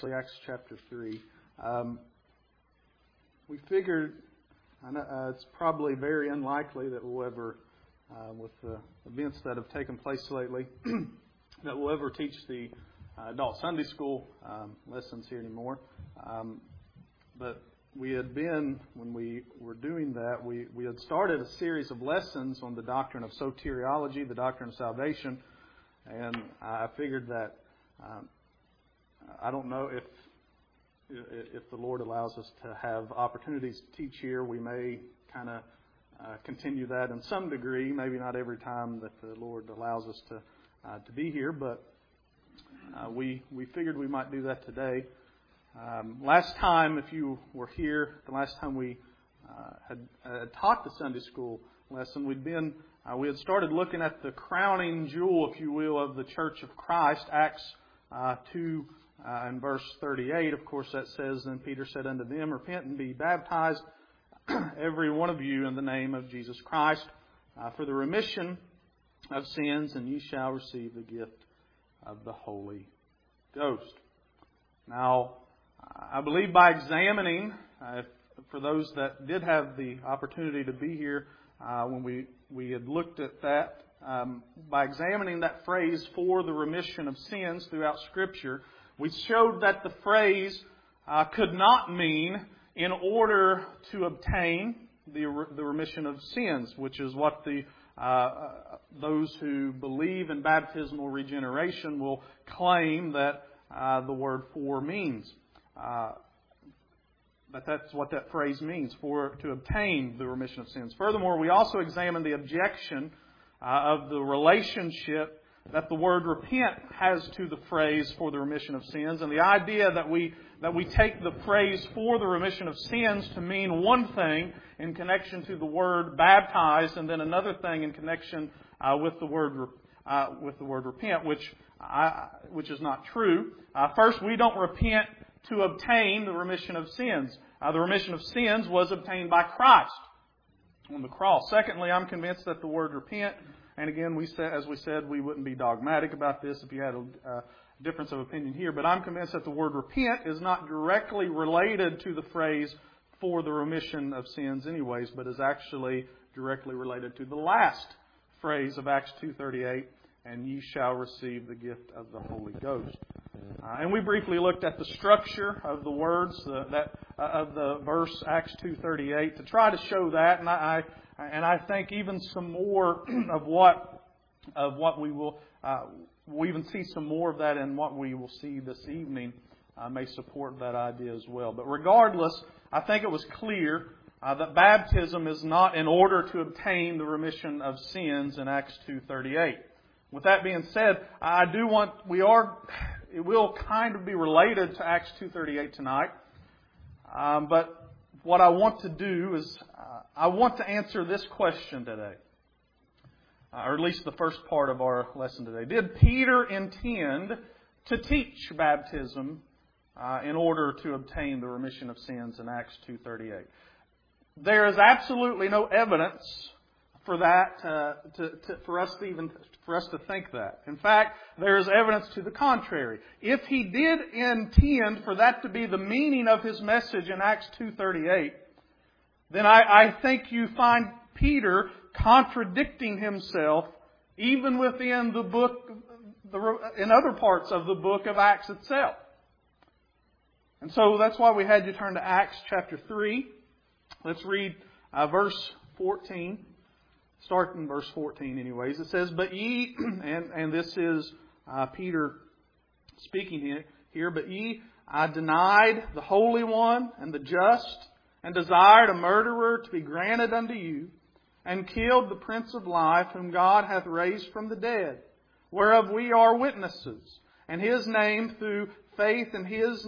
actually Acts chapter 3. We figured it's probably very unlikely that we'll ever, with the events that have taken place lately, that we'll ever teach the adult Sunday school lessons here anymore. But we had been, when we were doing that, we had started a series of lessons on the doctrine of soteriology, the doctrine of salvation. And I figured that I don't know if the Lord allows us to have opportunities to teach here, we may kind of continue that in some degree. Maybe not every time that the Lord allows us to be here, but we figured we might do that today. Last time, if you were here, the last time we had taught the Sunday school lesson, we had started looking at the crowning jewel, if you will, of the Church of Christ, Acts 2 and verse 38. Of course, that says, "Then Peter said unto them, Repent and be baptized, every one of you, in the name of Jesus Christ, for the remission of sins, and ye shall receive the gift of the Holy Ghost." Now, I believe by examining, for those that did have the opportunity to be here when we had looked at that, by examining that phrase, "for the remission of sins," throughout Scripture, we showed that the phrase could not mean in order to obtain the remission of sins, which is what those who believe in baptismal regeneration will claim that the word "for" means. But that's what that phrase means, to obtain the remission of sins. Furthermore, we also examined the objection of the relationship that the word "repent" has to the phrase "for the remission of sins," and the idea that we take the phrase "for the remission of sins" to mean one thing in connection to the word "baptized," and then another thing in connection with the word "repent," which is not true. First, we don't repent to obtain the remission of sins. The remission of sins was obtained by Christ on the cross. Secondly, I'm convinced that the word "repent," and again, as we said, we wouldn't be dogmatic about this if you had a difference of opinion here, but I'm convinced that the word "repent" is not directly related to the phrase "for the remission of sins" anyways, but is actually directly related to the last phrase of Acts 2:38, "and ye shall receive the gift of the Holy Ghost." And we briefly looked at the structure of the words of the verse Acts 2:38 to try to show that, and I think even some more of what we will we'll even see some more of that in what we will see this evening may support that idea as well. But regardless, I think it was clear that baptism is not in order to obtain the remission of sins in Acts 2:38. With that being said, it will kind of be related to Acts 2:38 tonight. But what I want to do is I want to answer this question today, or at least the first part of our lesson today. Did Peter intend to teach baptism in order to obtain the remission of sins in Acts 2:38? There is absolutely no evidence for that, for us to think that. In fact, there is evidence to the contrary. If he did intend for that to be the meaning of his message in Acts 2:38, then I think you find Peter contradicting himself even within the book, in other parts of the book of Acts itself. And so that's why we had you turn to Acts chapter 3. Let's read verse 14. Start in verse 14 anyways. It says, "But ye," and this is Peter speaking here, "but ye denied the Holy One and the just, and desired a murderer to be granted unto you, and killed the Prince of Life, whom God hath raised from the dead, whereof we are witnesses. And His name through faith in His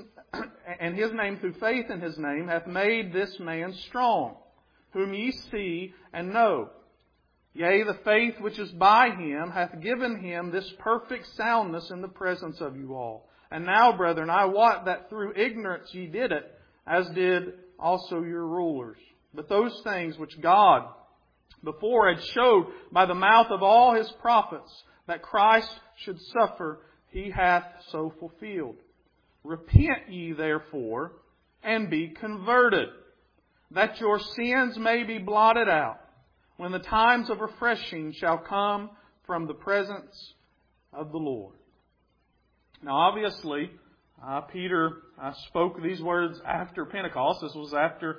name hath made this man strong, whom ye see and know. Yea, the faith which is by Him hath given Him this perfect soundness in the presence of you all. And now, brethren, I wot that through ignorance ye did it, as did also your rulers. But those things which God before had showed by the mouth of all His prophets, that Christ should suffer, He hath so fulfilled. Repent ye therefore, and be converted, that your sins may be blotted out, when the times of refreshing shall come from the presence of the Lord. Now obviously, Peter spoke these words after Pentecost. This was after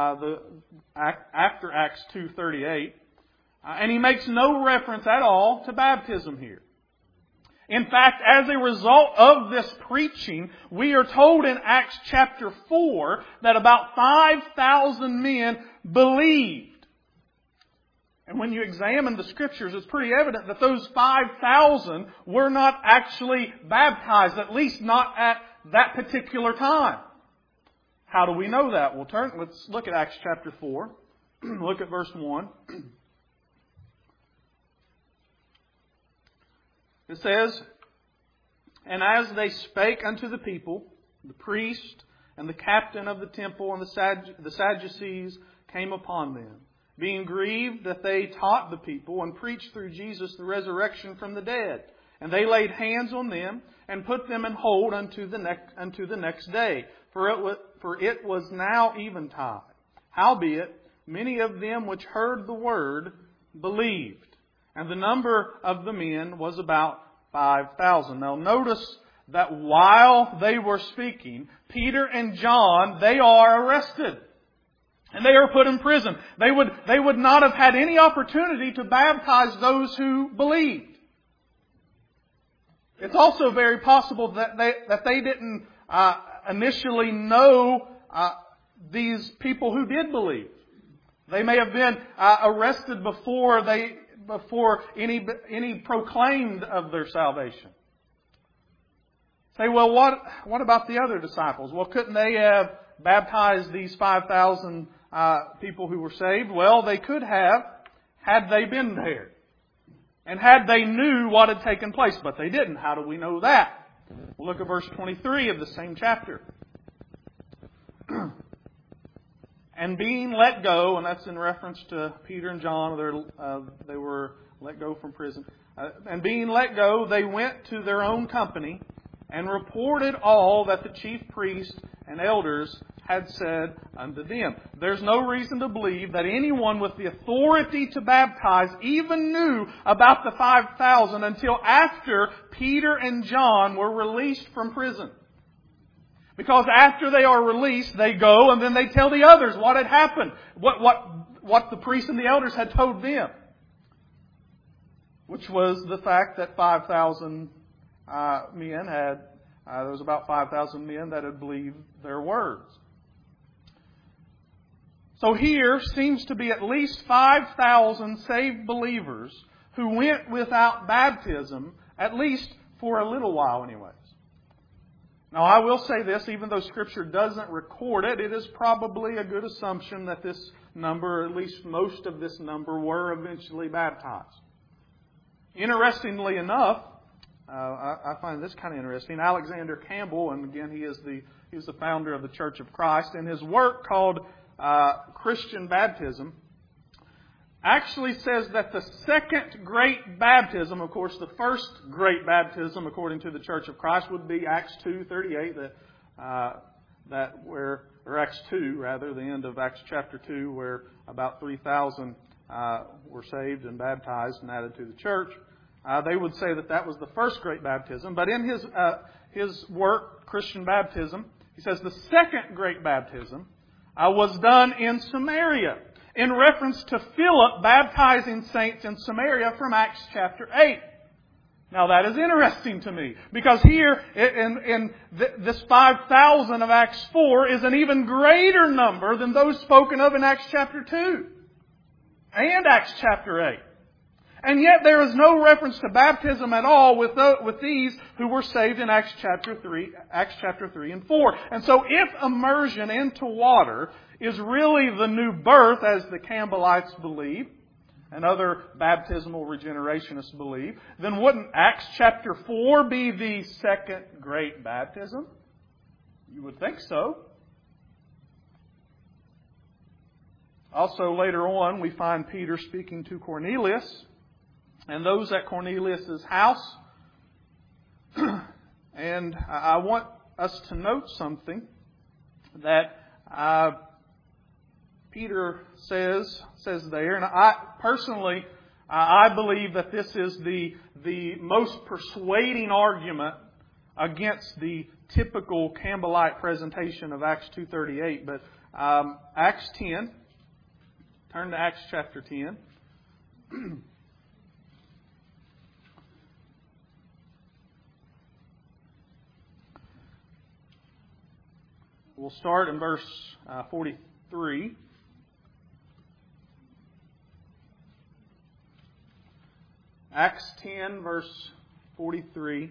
Acts 2:38. And he makes no reference at all to baptism here. In fact, as a result of this preaching, we are told in Acts chapter 4 that about 5,000 men believed. And when you examine the Scriptures, it's pretty evident that those 5,000 were not actually baptized, at least not at that particular time. How do we know that? Well, let's look at Acts chapter 4. Look at verse 1. It says, "And as they spake unto the people, the priest and the captain of the temple and the Sadducees came upon them, being grieved that they taught the people and preached through Jesus the resurrection from the dead. And they laid hands on them and put them in hold unto the next day. For it was now eventide. Howbeit, many of them which heard the word believed. And the number of the men was about 5,000. Now notice that while they were speaking, Peter and John, they are arrested. And they are put in prison. They would not have had any opportunity to baptize those who believed. It's also very possible that they didn't initially know these people who did believe. They may have been arrested before any proclaimed of their salvation. Say, well, what about the other disciples? Well, couldn't they have baptized these 5,000 people who were saved? Well, they could have, had they been there. And had they knew what had taken place. But they didn't. How do we know that? We'll look at verse 23 of the same chapter. And being let go, and that's in reference to Peter and John, they were let go from prison. And being let go, they went to their own company and reported all that the chief priests and elders had said unto them. There's no reason to believe that anyone with the authority to baptize even knew about the 5,000 until after Peter and John were released from prison. Because after they are released, they go and then they tell the others what had happened. What the priests and the elders had told them. Which was the fact that 5,000 men had, there was about 5,000 men that had believed their words. So here seems to be at least 5,000 saved believers who went without baptism, at least for a little while anyways. Now I will say this, even though Scripture doesn't record it, it is probably a good assumption that this number, or at least most of this number, were eventually baptized. Interestingly enough, I find this kind of interesting. Alexander Campbell, and again he's the founder of the Church of Christ, in his work called Christian Baptism, actually says that the second great baptism, of course the first great baptism according to the Church of Christ would be Acts 2:38, Acts 2 rather, the end of Acts chapter 2, where about 3,000 were saved and baptized and added to the church. They would say that was the first great baptism. But in his work, Christian Baptism, he says the second great baptism was done in Samaria, in reference to Philip baptizing saints in Samaria from Acts chapter 8. Now that is interesting to me, because here in this 5,000 of Acts 4 is an even greater number than those spoken of in Acts chapter 2 and Acts chapter 8. And yet there is no reference to baptism at all with these who were saved in Acts chapter 3 and 4. And so if immersion into water is really the new birth, as the Campbellites believe, and other baptismal regenerationists believe, then wouldn't Acts chapter 4 be the second great baptism? You would think so. Also later on we find Peter speaking to Cornelius and those at Cornelius' house. And I want us to note something that Peter says there, and I believe that this is the most persuading argument against the typical Campbellite presentation of Acts 2:38. But Acts 10, turn to Acts chapter 10. We'll start in verse 43. Acts 10, verse 43.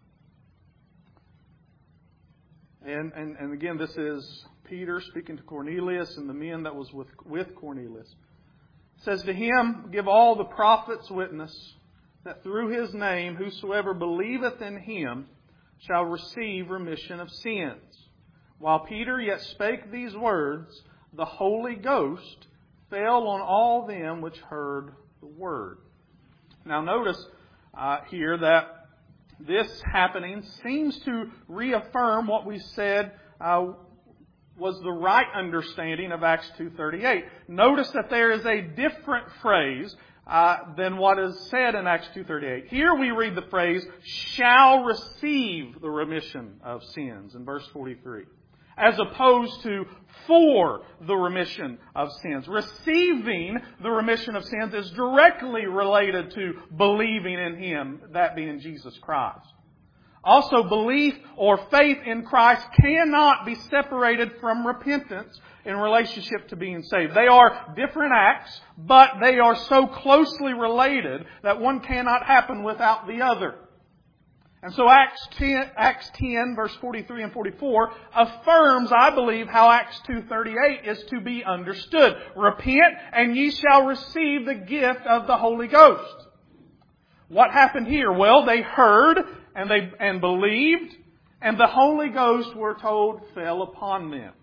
And again, this is Peter speaking to Cornelius and the men that was with Cornelius. It says, "To him give all the prophets witness that through his name whosoever believeth in him shall receive remission of sins. While Peter yet spake these words, the Holy Ghost fell on all them which heard the word." Now notice here that this happening seems to reaffirm what we said was the right understanding of Acts 2:38. Notice that there is a different phrase than what is said in Acts 2:38. Here we read the phrase, "shall receive the remission of sins" in verse 43. As opposed to "for the remission of sins." Receiving the remission of sins is directly related to believing in Him, that being Jesus Christ. Also, belief or faith in Christ cannot be separated from repentance in relationship to being saved. They are different acts, but they are so closely related that one cannot happen without the other. And so Acts 10, verse 43 and 44 affirms, I believe, how Acts 2:38 is to be understood. "Repent, and ye shall receive the gift of the Holy Ghost." What happened here? Well, they heard and believed, and the Holy Ghost, we're told, fell upon them.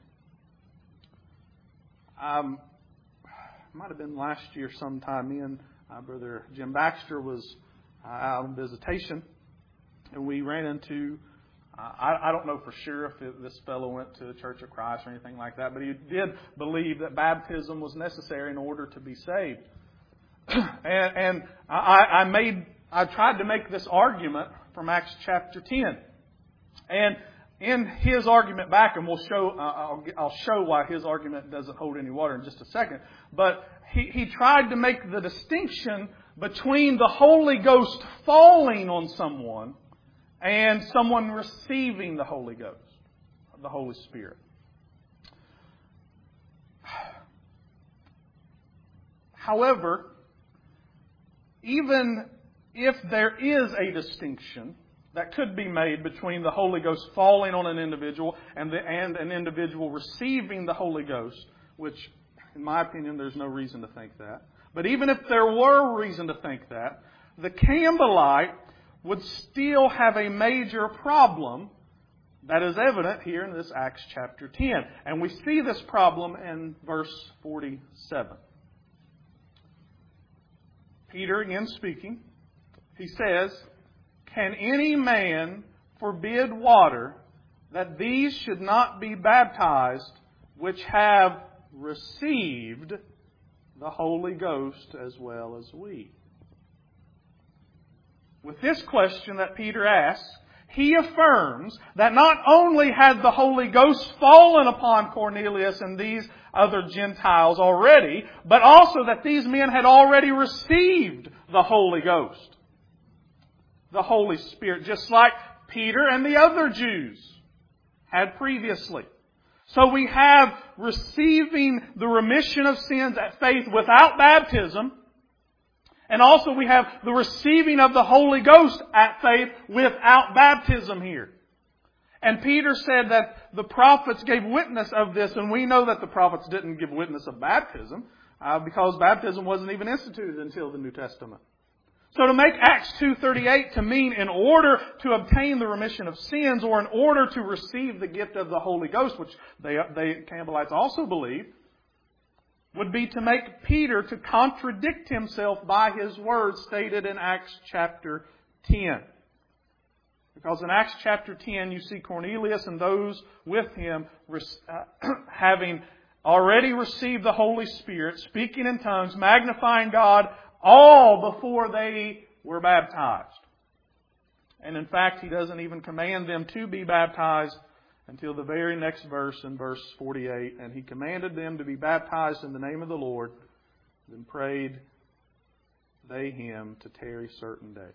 Might have been last year sometime. Me and Brother Jim Baxter was out on visitation. And we ran into, I don't know for sure if this fellow went to the Church of Christ or anything like that, but he did believe that baptism was necessary in order to be saved. And I tried to make this argument from Acts chapter 10. And in his argument back, and I'll show why his argument doesn't hold any water in just a second, but he tried to make the distinction between the Holy Ghost falling on someone and someone receiving the Holy Ghost, the Holy Spirit. However, even if there is a distinction that could be made between the Holy Ghost falling on an individual and an individual receiving the Holy Ghost, which, in my opinion, there's no reason to think that. But even if there were reason to think that, the Campbellite would still have a major problem that is evident here in this Acts chapter 10. And we see this problem in verse 47. Peter, again speaking, he says, "Can any man forbid water that these should not be baptized which have received the Holy Ghost as well as we?" With this question that Peter asks, he affirms that not only had the Holy Ghost fallen upon Cornelius and these other Gentiles already, but also that these men had already received the Holy Ghost, the Holy Spirit, just like Peter and the other Jews had previously. So we have receiving the remission of sins at faith without baptism. And also we have the receiving of the Holy Ghost at faith without baptism here. And Peter said that the prophets gave witness of this, and we know that the prophets didn't give witness of baptism because baptism wasn't even instituted until the New Testament. So to make Acts 2:38 to mean in order to obtain the remission of sins or in order to receive the gift of the Holy Ghost, which they Campbellites also believe, would be to make Peter to contradict himself by his words stated in Acts chapter 10. Because in Acts chapter 10, you see Cornelius and those with him having already received the Holy Spirit, speaking in tongues, magnifying God, all before they were baptized. And in fact, he doesn't even command them to be baptized until the very next verse in verse 48. And he commanded them to be baptized in the name of the Lord, then prayed they him to tarry certain days.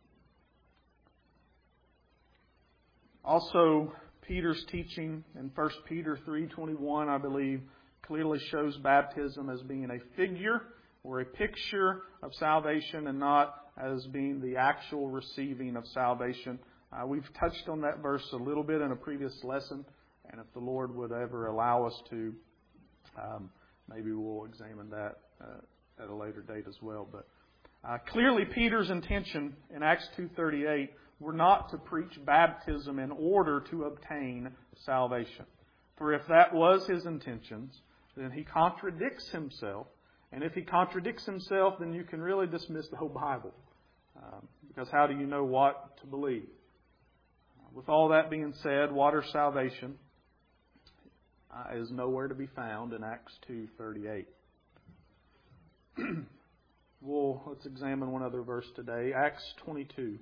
Also, Peter's teaching in 1 Peter 3:21, I believe, clearly shows baptism as being a figure or a picture of salvation and not as being the actual receiving of salvation. We've touched on that verse a little bit in a previous lesson, and if the Lord would ever allow us to, maybe we'll examine that at a later date as well. But clearly Peter's intention in Acts 2:38 were not to preach baptism in order to obtain salvation. For if that was his intentions, then he contradicts himself. And if he contradicts himself, then you can really dismiss the whole Bible. Because how do you know what to believe? With all that being said, water salvation is nowhere to be found in Acts 2:38. Let's examine one other verse today. Acts 22.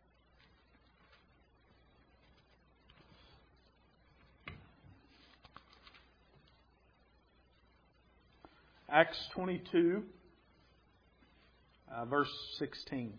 Acts 22, verse 16.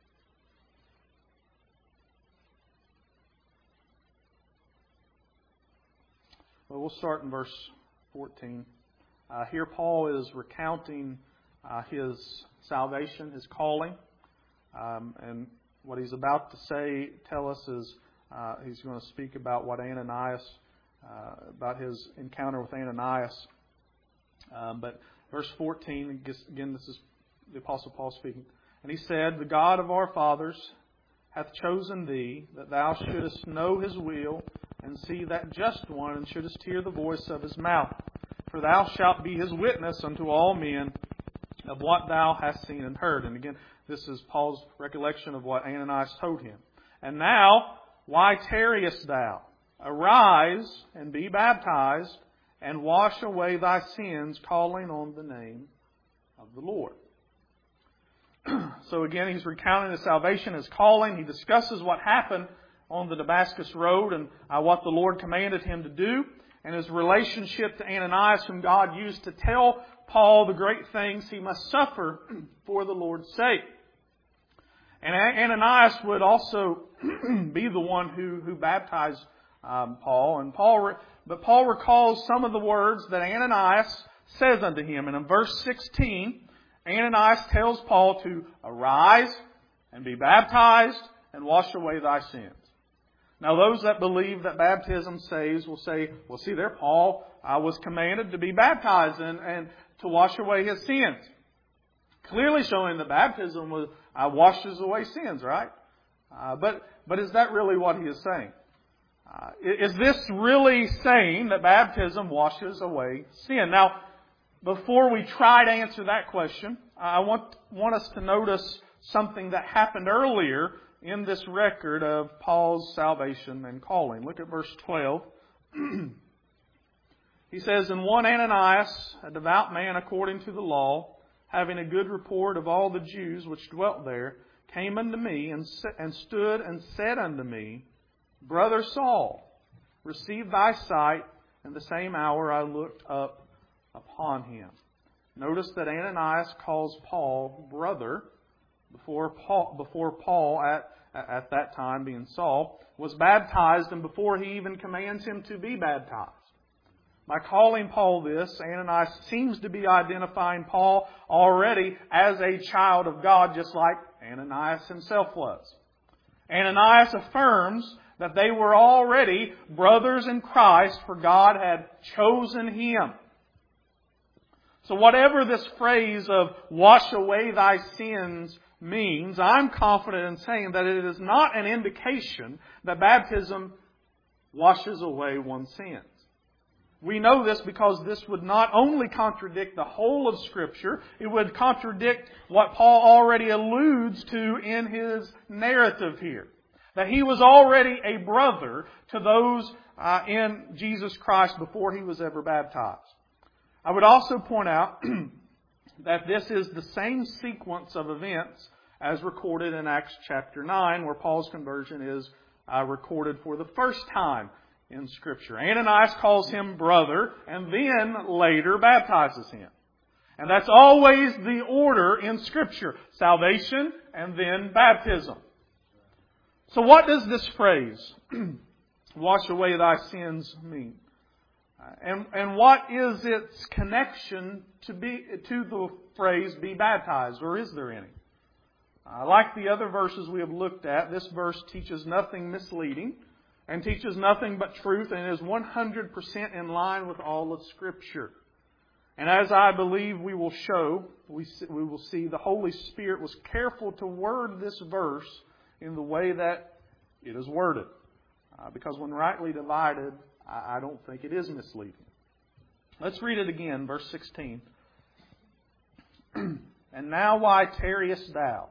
Well, we'll start in verse 14. Here Paul is recounting his salvation, his calling. And what he's about to tell us is he's going to speak about what Ananias, about his encounter with Ananias. But verse 14, again, this is the Apostle Paul speaking. And he said, "The God of our fathers hath chosen thee, that thou shouldest know His will, and see that just one, and shouldest hear the voice of His mouth. For thou shalt be His witness unto all men of what thou hast seen and heard." And again, this is Paul's recollection of what Ananias told him. "And now, why tarriest thou? Arise and be baptized, and wash away thy sins, calling on the name of the Lord." So again, he's recounting his salvation, his calling. He discusses what happened on the Damascus Road and what the Lord commanded him to do, and his relationship to Ananias, whom God used to tell Paul the great things he must suffer for the Lord's sake. And Ananias would also be the one who baptized Paul. But Paul recalls some of the words that Ananias says unto him. And in verse 16, Ananias tells Paul to arise and be baptized and wash away thy sins. Now those that believe that baptism saves will say, well, see there, Paul was commanded to be baptized and to wash away his sins. Clearly showing that baptism washes away sins, right? But is that really what he is saying? Is this really saying that baptism washes away sin? Now, before we try to answer that question, I want us to notice something that happened earlier in this record of Paul's salvation and calling. Look at verse 12. He says, "And one Ananias, a devout man according to the law, having a good report of all the Jews which dwelt there, came unto me and stood and said unto me, Brother Saul, receive thy sight. And the same hour I looked up upon him." Notice that Ananias calls Paul brother before Paul at that time, being Saul, was baptized and before he even commands him to be baptized. By calling Paul this, Ananias seems to be identifying Paul already as a child of God, just like Ananias himself was. Ananias affirms that they were already brothers in Christ, for God had chosen him. So whatever this phrase of wash away thy sins means, I'm confident in saying that it is not an indication that baptism washes away one's sins. We know this because this would not only contradict the whole of Scripture, it would contradict what Paul already alludes to in his narrative here. That He was already a brother to those in Jesus Christ before He was ever baptized. I would also point out that this is the same sequence of events as recorded in Acts chapter 9, where Paul's conversion is recorded for the first time in Scripture. Ananias calls him brother and then later baptizes him. And that's always the order in Scripture. Salvation and then baptism. So what does this phrase, wash away thy sins, mean? And what is its connection to the phrase be baptized, or is there any? Like the other verses we have looked at, this verse teaches nothing misleading and teaches nothing but truth and is 100% in line with all of Scripture. And as I believe we will show, we will see the Holy Spirit was careful to word this verse in the way that it is worded. Because when rightly divided, I don't think it is misleading. Let's read it again, verse 16. And now why tarriest thou?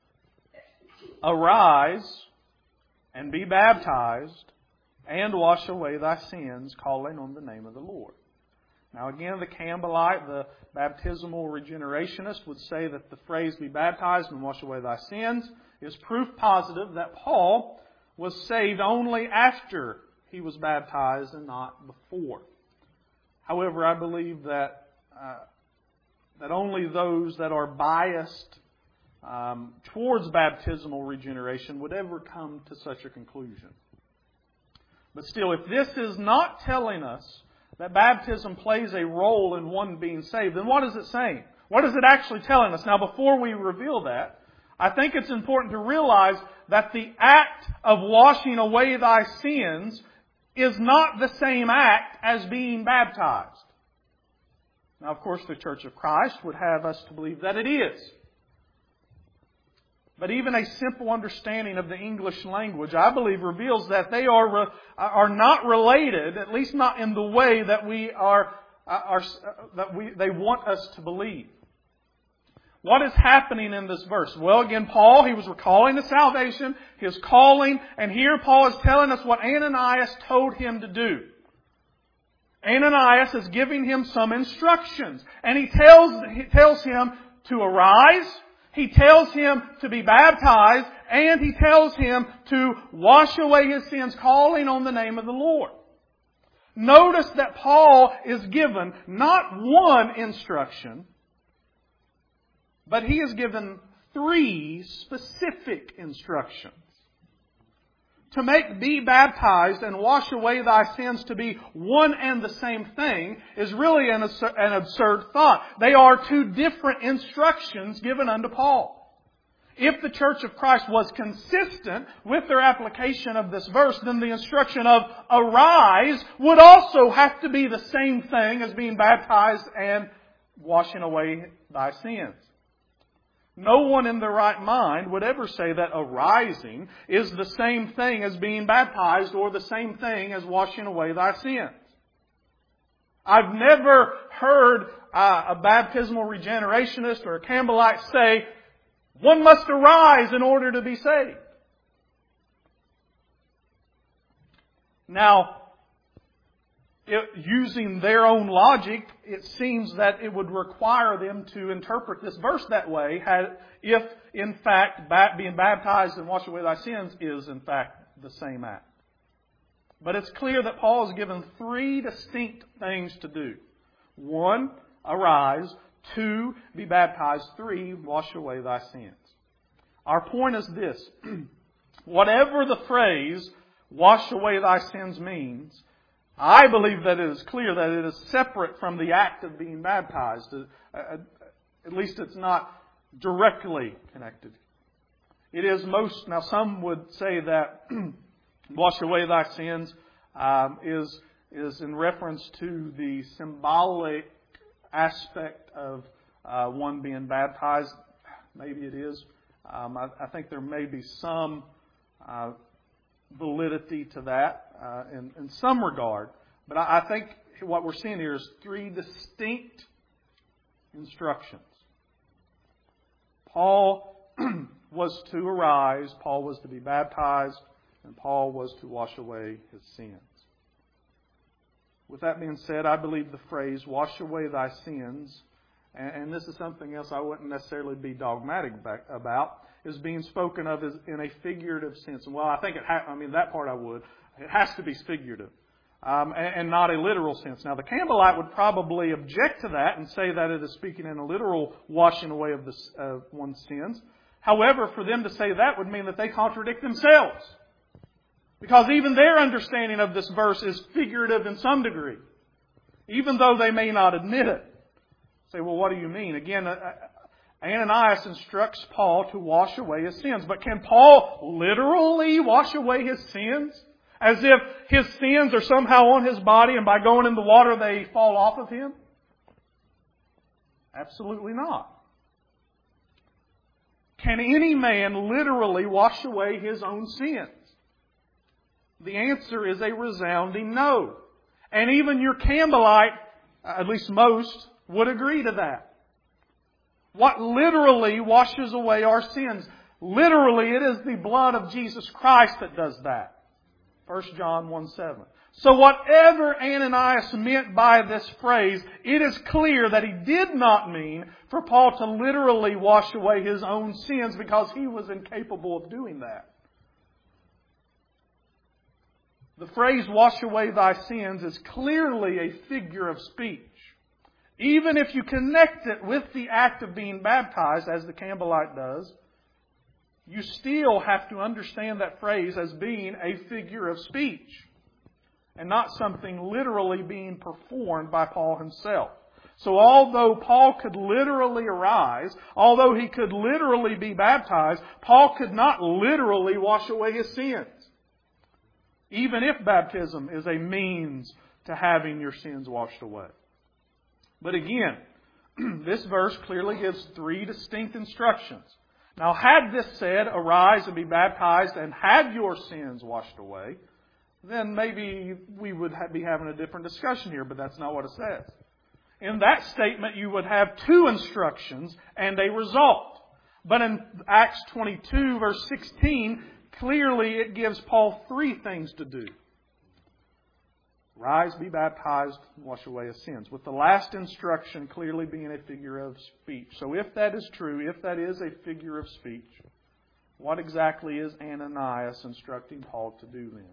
Arise and be baptized and wash away thy sins, calling on the name of the Lord. Now again, the Campbellite, the baptismal regenerationist, would say that the phrase be baptized and wash away thy sins is proof positive that Paul was saved only after he was baptized and not before. However, I believe that only those that are biased towards baptismal regeneration would ever come to such a conclusion. But still, if this is not telling us that baptism plays a role in one being saved, then what is it saying? What is it actually telling us? Now, before we reveal that, I think it's important to realize that the act of washing away thy sins is not the same act as being baptized. Now, of course, the Church of Christ would have us to believe that it is. But even a simple understanding of the English language, I believe, reveals that they are not related, at least not in the way that they want us to believe. What is happening in this verse? Well, again, Paul, he was recalling the salvation, his calling, and here Paul is telling us what Ananias told him to do. Ananias is giving him some instructions, and he tells him to arise, he tells him to be baptized, and he tells him to wash away his sins, calling on the name of the Lord. Notice that Paul is given not one instruction, but he is given 3 specific instructions. To make be baptized and wash away thy sins to be one and the same thing is really an absurd thought. They are 2 different instructions given unto Paul. If the Church of Christ was consistent with their application of this verse, then the instruction of arise would also have to be the same thing as being baptized and washing away thy sins. No one in their right mind would ever say that arising is the same thing as being baptized or the same thing as washing away thy sins. I've never heard a baptismal regenerationist or a Campbellite say, one must arise in order to be saved. Now, using their own logic, it seems that it would require them to interpret this verse that way if, in fact, being baptized and wash away thy sins is, in fact, the same act. But it's clear that Paul is given 3 distinct things to do. 1, arise. 2, be baptized. 3, wash away thy sins. Our point is this. Whatever the phrase, wash away thy sins means, I believe that it is clear that it is separate from the act of being baptized. At least it's not directly connected. It is now some would say that wash away thy sins is in reference to the symbolic aspect of one being baptized. Maybe it is. I think there may be some validity to that in some regard. But I think what we're seeing here is 3 distinct instructions. Paul was to arise. Paul was to be baptized. and Paul was to wash away his sins. With that being said, I believe the phrase, wash away thy sins, and this is something else I wouldn't necessarily be dogmatic about, is being spoken of as in a figurative sense. And well, I think that part I would. It has to be figurative, and not a literal sense. Now, the Campbellite would probably object to that and say that it is speaking in a literal washing away of one's sins. However, for them to say that would mean that they contradict themselves. Because even their understanding of this verse is figurative in some degree, even though they may not admit it. Say, well, what do you mean? Again, Ananias instructs Paul to wash away his sins. But can Paul literally wash away his sins? As if his sins are somehow on his body and by going in the water they fall off of him? Absolutely not. Can any man literally wash away his own sins? The answer is a resounding no. And even your Campbellite, at least most, would agree to that. What literally washes away our sins? Literally, it is the blood of Jesus Christ that does that. 1 John 1:7. So whatever Ananias meant by this phrase, it is clear that he did not mean for Paul to literally wash away his own sins, because he was incapable of doing that. The phrase, wash away thy sins, is clearly a figure of speech. Even if you connect it with the act of being baptized, as the Campbellite does, you still have to understand that phrase as being a figure of speech, and not something literally being performed by Paul himself. So although Paul could literally arise, although he could literally be baptized, Paul could not literally wash away his sins. Even if baptism is a means to having your sins washed away. But again, this verse clearly gives three distinct instructions. Now, had this said, arise and be baptized and have your sins washed away, then maybe we would be having a different discussion here, but that's not what it says. In that statement, you would have two instructions and a result. But in Acts 22, verse 16, clearly it gives Paul three things to do. Rise, be baptized, and wash away his sins. With the last instruction clearly being a figure of speech. So if that is true, if that is a figure of speech, what exactly is Ananias instructing Paul to do then?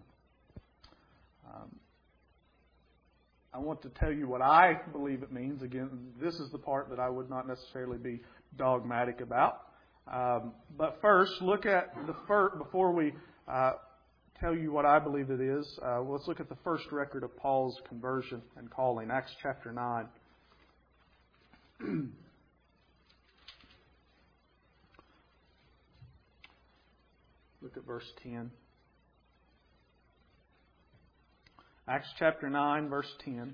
I want to tell you what I believe it means. Again, this is the part that I would not necessarily be dogmatic about. But first, look at before we tell you what I believe it is, let's look at the first record of Paul's conversion and calling, Acts chapter 9. Look at verse 10. Acts chapter 9, verse 10.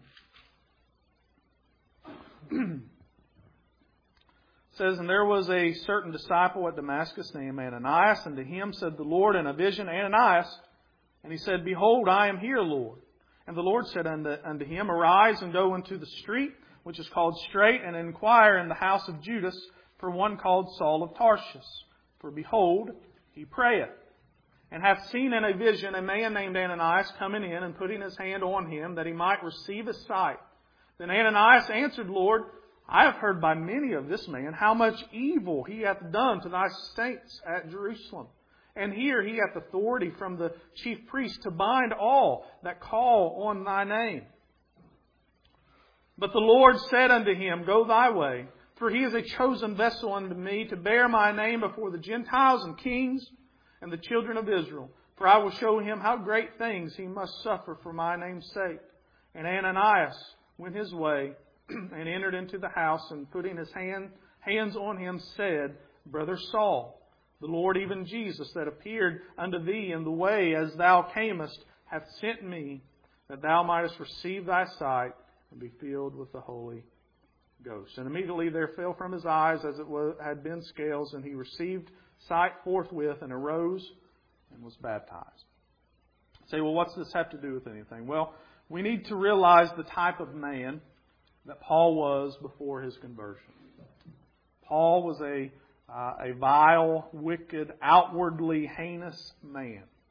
Says, and there was a certain disciple at Damascus named Ananias, and to him said the Lord in a vision, Ananias. And he said, Behold, I am here, Lord. And the Lord said unto him, Arise and go into the street, which is called Straight, and inquire in the house of Judas for one called Saul of Tarsus. For behold, he prayeth, and hath seen in a vision a man named Ananias coming in and putting his hand on him, that he might receive his sight. Then Ananias answered, Lord, I have heard by many of this man how much evil he hath done to thy saints at Jerusalem. And here he hath authority from the chief priest to bind all that call on thy name. But the Lord said unto him, Go thy way, for he is a chosen vessel unto me to bear my name before the Gentiles and kings and the children of Israel. For I will show him how great things he must suffer for my name's sake. And Ananias went his way and entered into the house, and putting his hands on him, said, Brother Saul, the Lord, even Jesus, that appeared unto thee in the way as thou camest, hath sent me, that thou mightest receive thy sight and be filled with the Holy Ghost. And immediately there fell from his eyes as it had been scales, and he received sight forthwith, and arose and was baptized. Say, well, what's this have to do with anything? Well, we need to realize the type of man that Paul was before his conversion. Paul was a vile, wicked, outwardly heinous man.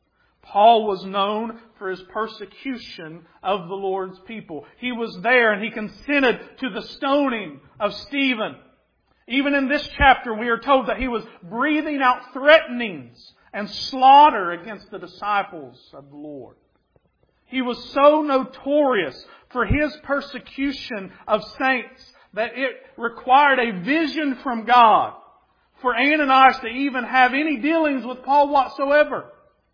Paul was known for his persecution of the Lord's people. He was there and he consented to the stoning of Stephen. Even in this chapter, we are told that he was breathing out threatenings and slaughter against the disciples of the Lord. He was so notorious for his persecution of saints that it required a vision from God for Ananias to even have any dealings with Paul whatsoever.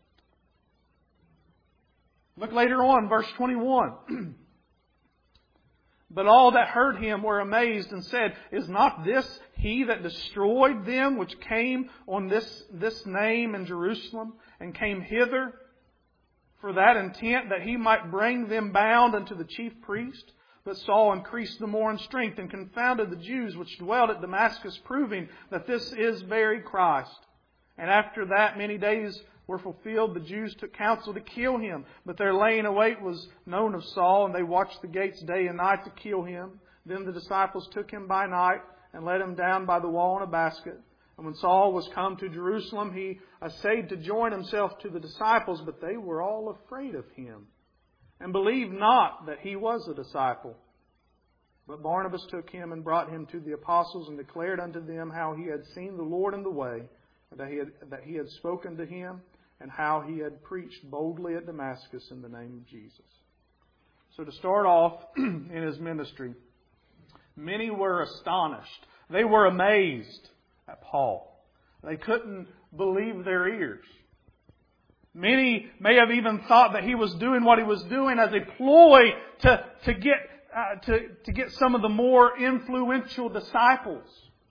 Look later on, verse 21. But all that heard him were amazed and said, Is not this he that destroyed them which came on this name in Jerusalem and came hither for that intent that he might bring them bound unto the chief priest? But Saul increased the more in strength and confounded the Jews which dwelt at Damascus, proving that this is very Christ. And after that many days were fulfilled, the Jews took counsel to kill him. But their laying await was known of Saul, and they watched the gates day and night to kill him. Then the disciples took him by night and let him down by the wall in a basket. And when Saul was come to Jerusalem, he essayed to join himself to the disciples, but they were all afraid of him, and believed not that he was a disciple. But Barnabas took him and brought him to the apostles, and declared unto them how he had seen the Lord in the way, and that he had spoken to him, and how he had preached boldly at Damascus in the name of Jesus. So to start off in his ministry, many were astonished. They were amazed at Paul. They couldn't believe their ears. Many may have even thought that he was doing what he was doing as a ploy to get some of the more influential disciples.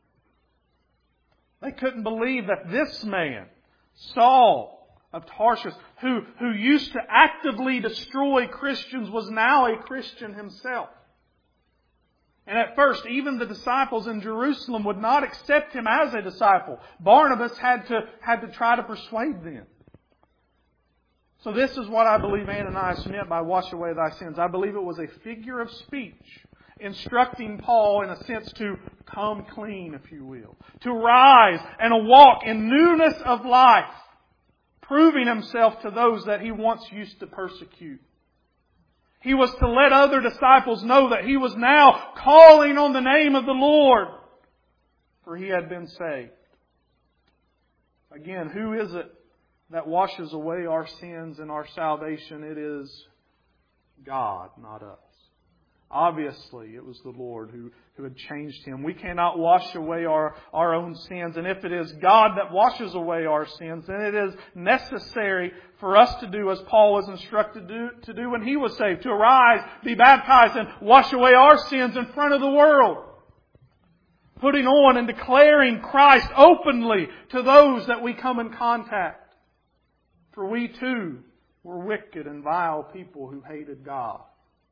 They couldn't believe that this man, Saul of Tarsus, who used to actively destroy Christians, was now a Christian himself. And at first, even the disciples in Jerusalem would not accept him as a disciple. Barnabas had to try to persuade them. So this is what I believe Ananias meant by wash away thy sins. I believe it was a figure of speech, instructing Paul, in a sense, to come clean, if you will. To rise and walk in newness of life, proving himself to those that he once used to persecute. He was to let other disciples know that he was now calling on the name of the Lord, for he had been saved. Again, who is it that washes away our sins and our salvation? It is God, not us. Obviously, it was the Lord who had changed him. We cannot wash away our own sins. And if it is God that washes away our sins, then it is necessary for us to do as Paul was instructed to do when he was saved. To arise, be baptized, and wash away our sins in front of the world. Putting on and declaring Christ openly to those that we come in contact. For we too were wicked and vile people who hated God.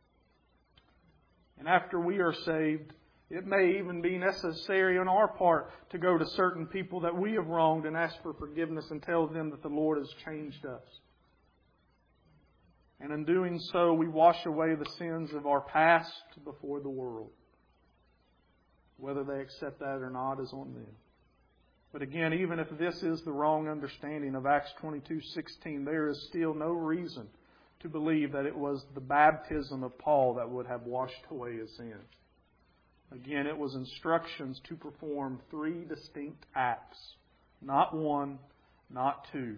And after we are saved, it may even be necessary on our part to go to certain people that we have wronged and ask for forgiveness and tell them that the Lord has changed us. And in doing so, we wash away the sins of our past before the world. Whether they accept that or not is on them. But again, even if this is the wrong understanding of Acts 22:16, there is still no reason to believe that it was the baptism of Paul that would have washed away his sins. Again, it was instructions to perform 3 distinct acts. Not 1, not 2,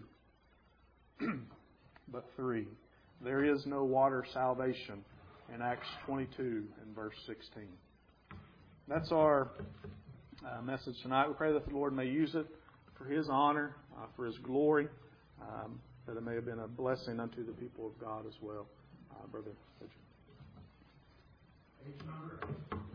but 3. There is no water salvation in Acts 22 and verse 16. That's our message tonight. We pray that the Lord may use it for His honor, for His glory, that it may have been a blessing unto the people of God as well. Brother.